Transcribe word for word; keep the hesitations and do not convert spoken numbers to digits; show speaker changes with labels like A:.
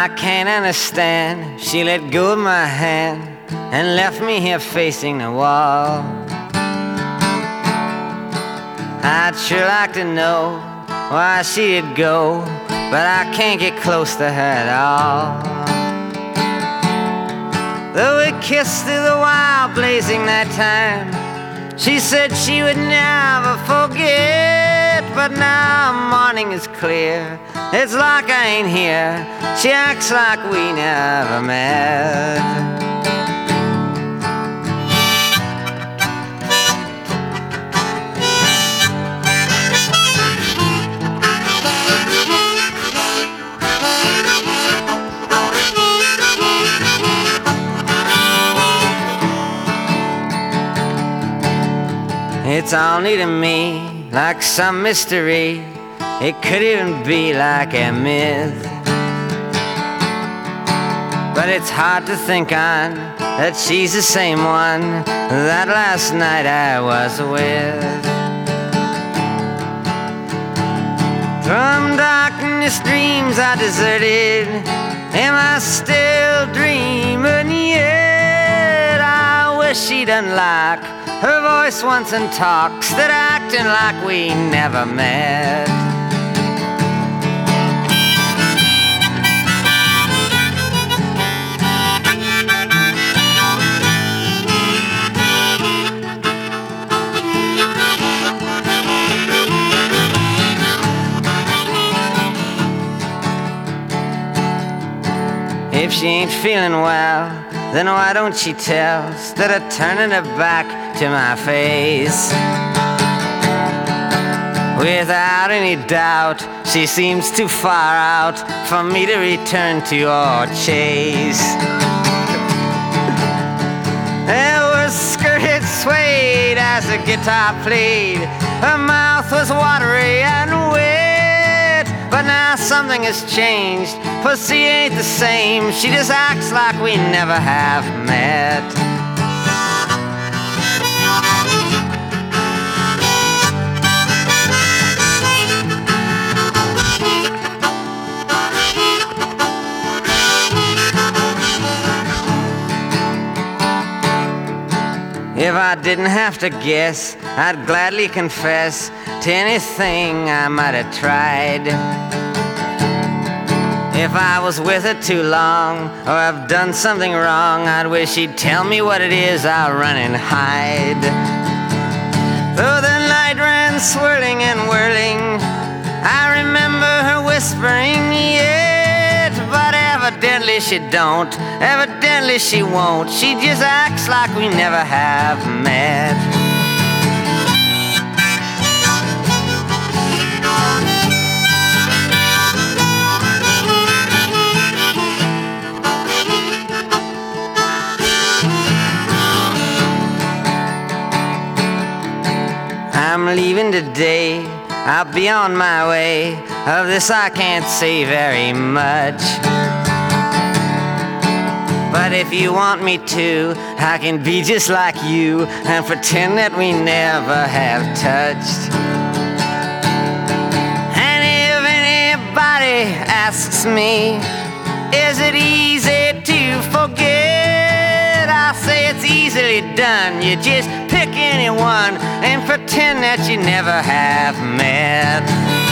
A: I can't understand. She let go of my hand and left me here facing the wall. I'd sure like to know why she did go, but I can't get close to her at all. Though we kissed through the wild blazing that time, she said she would never forget. But now morning is clear, it's like I ain't here. She acts like we never met. It's all new to me, like some mystery. It could even be like a myth. But it's hard to think on that she's the same one that last night I was with. From darkness dreams I deserted. Am I still dreaming yet? I wish she'd unlock her voice once and talks that acting like we never met. If she ain't feeling well, then why don't she tell, instead of turning her back to my face? Without any doubt, she seems too far out for me to return to or chase. Her skirt swayed as the guitar played. Her mouth was watery and wet. But now something has changed, for she ain't the same. She just acts like we never have met. If I didn't have to guess, I'd gladly confess to anything I might have tried. If I was with her too long, or I've done something wrong, I'd wish she'd tell me what it is, I'll run and hide. Though the night ran swirling and whirling, I remember her whispering, yet. But evidently she don't, evidently she won't. She just acts like we never have met. I'm leaving today, I'll be on my way. Of this I can't say very much, but if you want me to, I can be just like you and pretend that we never have touched. And if anybody asks me, is it easy to forget? I say it's easily done. You just pick anyone and pretend that you never have met.